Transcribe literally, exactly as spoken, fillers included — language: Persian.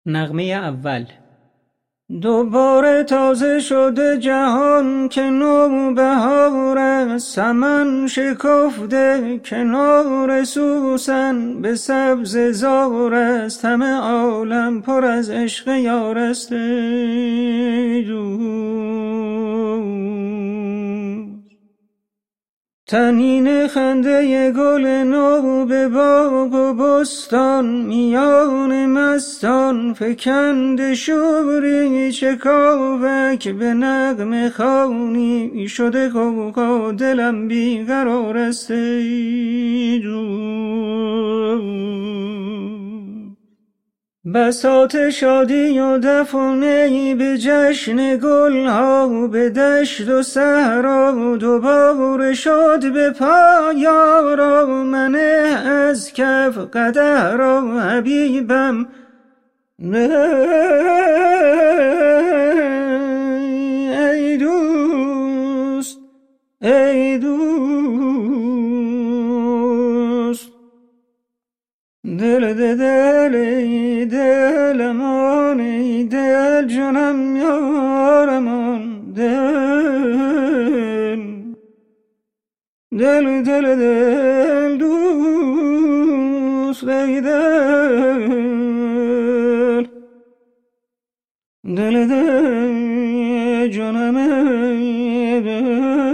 نغمه اول. دوباره تازه شده جهان که نوبهار است، سمن شکفته کنار سوسن به سبز زار است، همه عالم پر از عشق یار است. ای دوست، طنین خنده گل نو به باغ و بستان، میان مستان فکنده شوری چکاوک، به نغمه خوانی شده غوغا دلم بیقرار است. ای دوست، بساط شادی و دف و نی به جشن گلها، به دشت و صحرا دوباره شد به پا یارا، منه از کف قدح را حبیبم. ای دوست، ای دوست، دل دل دل ای دلمان، ای دل جانم یارمان، دل دل دل دل دوست، ای دل دل دل جانم، ای دل